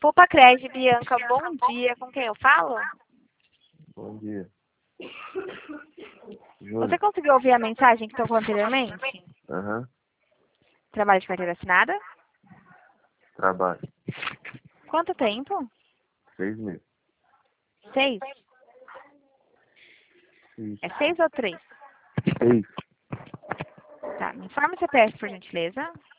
Pupacred, Bianca, bom dia. Com quem eu falo? Bom dia. Você conseguiu ouvir a mensagem que tocou anteriormente? Aham. Trabalho de carteira assinada? Trabalho. Quanto tempo? 6 meses. 6? Isso. É 6 ou 3? 6. Tá, me informa o CPF, por gentileza.